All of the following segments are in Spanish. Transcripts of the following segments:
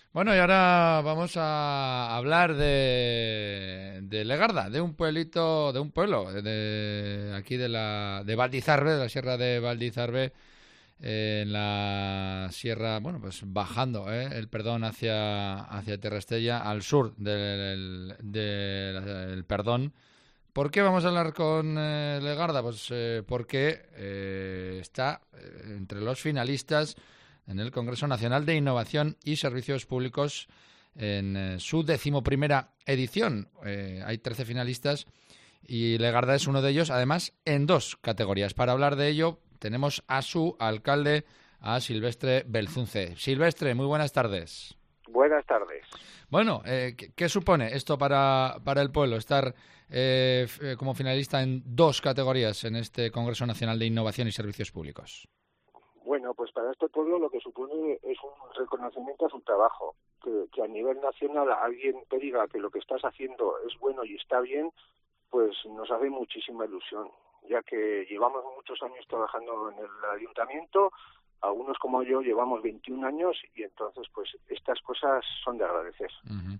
Bueno, y ahora vamos a hablar de Legarda, de un pueblito, de un pueblo de aquí de Valdizarbe, de la Sierra de Valdizarbe, en la sierra, bueno, pues bajando el Perdón hacia Terrastella, al sur del Perdón. ¿Por qué vamos a hablar con Legarda? Pues porque está entre los finalistas en el Congreso Nacional de Innovación y Servicios Públicos en su 11ª edición. Hay 13 finalistas y Legarda es uno de ellos, además en 2 categorías. Para hablar de ello tenemos a su alcalde, a Silvestre Belzunce. Silvestre, muy buenas tardes. Buenas tardes. Bueno, ¿qué supone esto para el pueblo, estar como finalista en 2 categorías en este Congreso Nacional de Innovación y Servicios Públicos? Bueno, pues para este pueblo lo que supone es un reconocimiento a su trabajo, que a nivel nacional alguien te diga que lo que estás haciendo es bueno y está bien, pues nos hace muchísima ilusión, ya que llevamos muchos años trabajando en el ayuntamiento, algunos como yo llevamos 21 años y entonces pues estas cosas son de agradecer. Uh-huh.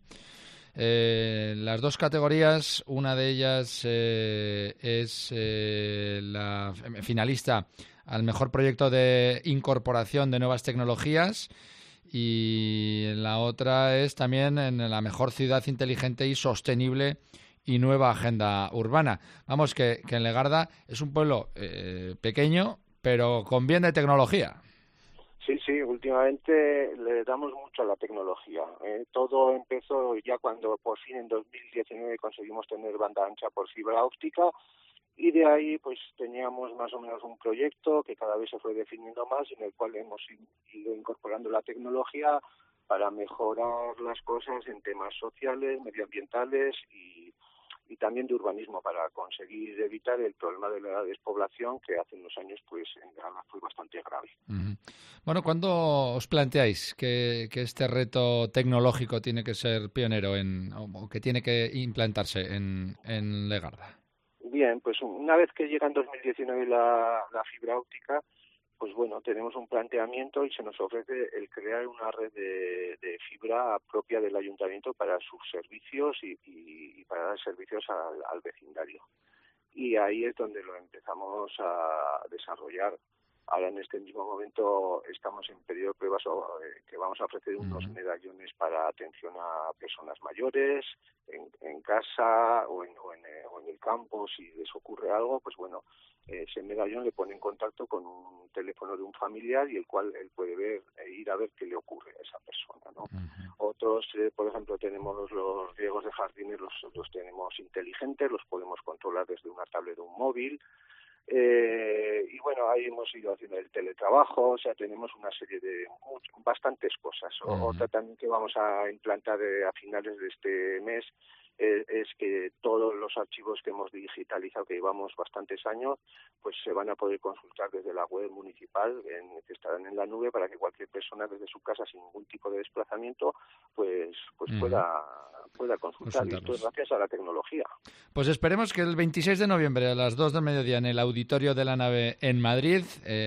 Las 2 categorías, una de ellas es la finalista al mejor proyecto de incorporación de nuevas tecnologías y la otra es también en la mejor ciudad inteligente y sostenible y nueva agenda urbana. Vamos, que en Legarda es un pueblo pequeño, pero con bien de tecnología. Sí, últimamente le damos mucho a la tecnología. Todo empezó ya cuando por fin en 2019 conseguimos tener banda ancha por fibra óptica y de ahí pues teníamos más o menos un proyecto que cada vez se fue definiendo más y en el cual hemos ido incorporando la tecnología para mejorar las cosas en temas sociales, medioambientales y también de urbanismo para conseguir evitar el problema de la despoblación que hace unos años pues en Granada fue bastante grave. Uh-huh. Bueno, ¿cuándo os planteáis que este reto tecnológico tiene que ser pionero o que tiene que implantarse en Legarda? Bien, pues una vez que llega en 2019 la fibra óptica, pues bueno, tenemos un planteamiento y se nos ofrece el crear una red de fibra propia del ayuntamiento para sus servicios y para dar servicios al vecindario. Y ahí es donde lo empezamos a desarrollar. Ahora en este mismo momento estamos en periodo de pruebas que vamos a ofrecer unos medallones para atención a personas mayores, en casa o en el campo. Si les ocurre algo, pues bueno, ese medallón le pone en contacto con un teléfono de un familiar y el cual él puede ir a ver qué le ocurre a esa persona, ¿no? Uh-huh. Otros, por ejemplo, tenemos los riegos de jardines, los tenemos inteligentes, los podemos controlar desde una tablet o un móvil. Y bueno, ahí hemos ido haciendo el teletrabajo, o sea, tenemos una serie de bastantes cosas. Otra también que vamos a implantar a finales de este mes es que todos los archivos que hemos digitalizado, que llevamos bastantes años, pues se van a poder consultar desde la web municipal, que estarán en la nube, para que cualquier persona desde su casa sin ningún tipo de desplazamiento pues pueda consultar. Y esto es gracias a la tecnología. Pues esperemos que el 26 de noviembre a las 2 del mediodía en el Auditorio de la Nave en Madrid,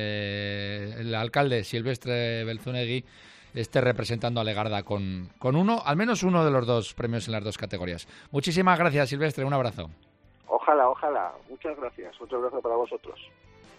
el alcalde Silvestre Belzunegui esté representando a Legarda con al menos uno de los 2 premios en las 2 categorías. Muchísimas gracias, Silvestre, un abrazo. Ojalá. Muchas gracias. Otro abrazo para vosotros.